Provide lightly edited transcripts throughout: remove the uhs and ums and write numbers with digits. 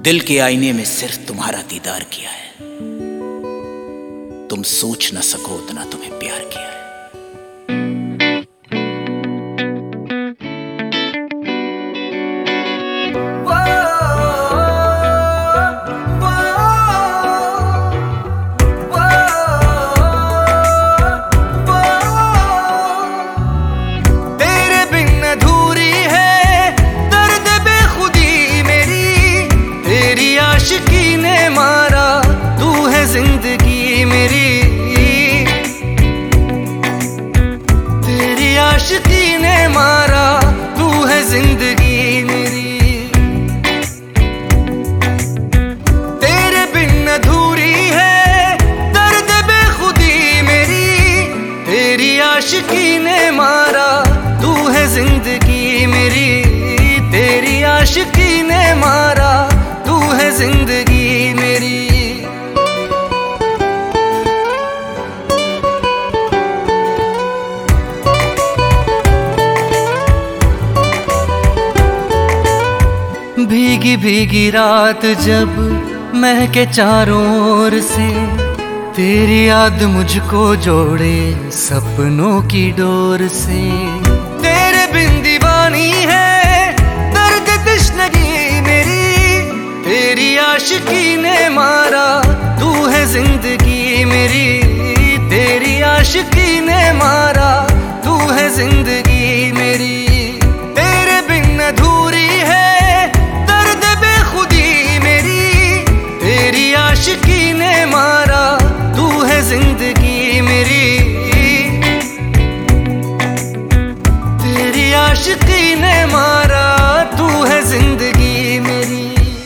दिल के आईने में सिर्फ तुम्हारा दीदार किया है। तुम सोच न सको उतना तुम्हें प्यार किया है। आशिकी ने मारा, तू है जिंदगी मेरी, तेरी आशिकी ने मारा, तू है जिंदगी मेरी। तेरे बिन अधूरी है दर्द बेखुदी मेरी, तेरी आशिकी ने मारा, तू है जिंदगी मेरी, तेरी आशिकी ने मारा, तू है जिंदगी मेरी। भीगी भीगी रात जब महके चारों ओर से, तेरी याद मुझको जोड़े सपनों की डोर से। तेरे बिन दीवानी है दर्द तश्नगी मेरी, तेरी आशिकी ने मारा, तू है जिंदगी मेरी, तेरी आशिकी ने मारा, तू है जिंदगी मेरी। तेरे बिन अधूरी है दर्द बेखुदी मेरी, तेरी आशिकी ने मारा, तू है जिंदगी मेरी, तेरी आशिकी ने मारा, तू है जिंदगी मेरी।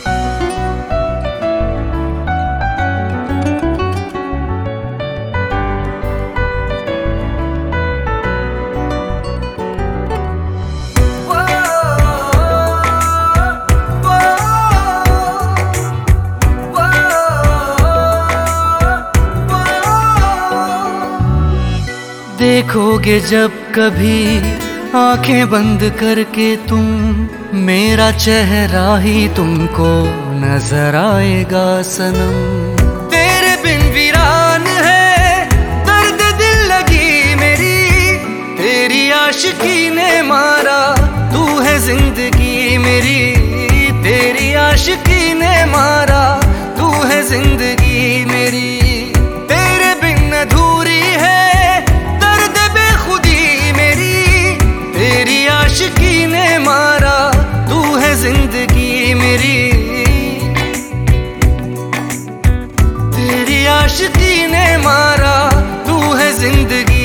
देखोगे जब कभी आंखें बंद करके तुम, मेरा चेहरा ही तुमको नजर आएगा सनम। तेरे बिन वीरान है दर्द दिल लगी मेरी, तेरी आशिकी ने मारा, तू है जिंदगी मेरी, तेरी आशिकी ने मारा, तू है जिंदगी मेरी। तेरे बिन अधूरी है तेरी आशिकी ने मारा, तू है जिंदगी मेरी, तेरी आशिकी ने मारा, तू है जिंदगी।